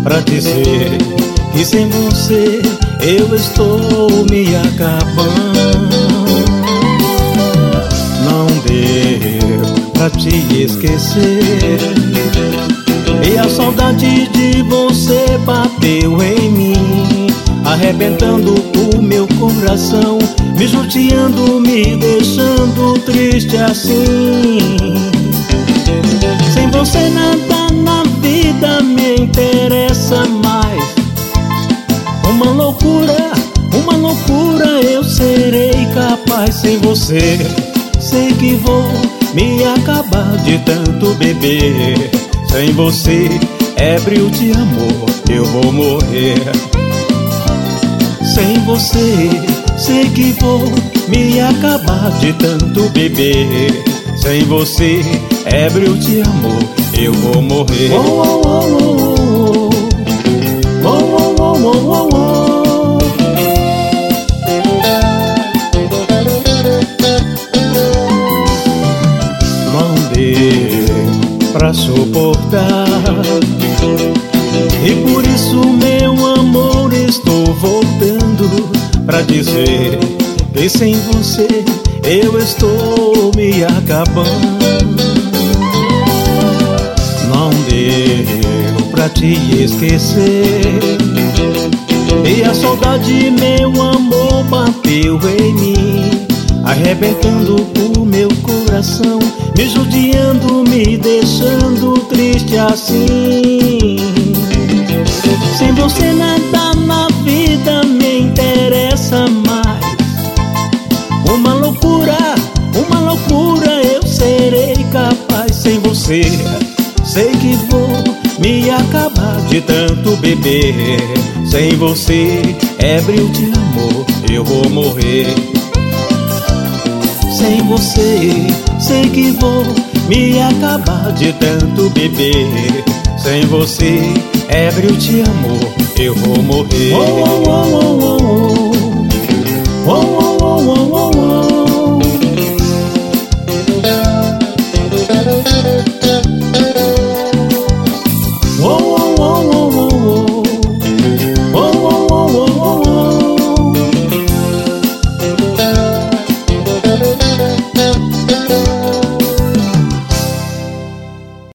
pra dizer que sem você eu estou me acabando. Não deu pra te esquecer, e a saudade de você bateu em mim, arrebentando o meu coração, me judiando, me deixando triste assim. Sem você nada na vida me interessa mais. Uma loucura eu serei capaz. Sem você sei que vou me acabar de tanto beber. Sem você, ébrio de amor, eu vou morrer. Sem você, sei que vou me acabar de tanto beber. Sem você, ébrio de amor, eu vou morrer. Oh, oh, oh, oh, oh, oh, oh, oh, oh. Não deu pra suportar, e por isso, meu amor, estou voltando pra dizer que sem você eu estou me acabando. Não deu pra te esquecer, e a saudade, meu amor, bateu em mim, arrebentando o meu coração, me judiando, me deixando triste assim. Sem você nada na vida me interessa mais. Uma loucura eu serei capaz. Sem você sei que vou me acabar de tanto beber. Sem você, ébrio de amor, eu vou morrer. Sem você sei que vou me acabar de tanto beber. Sem você, ébrio de amor, eu vou morrer. Oh, oh, oh, oh, oh.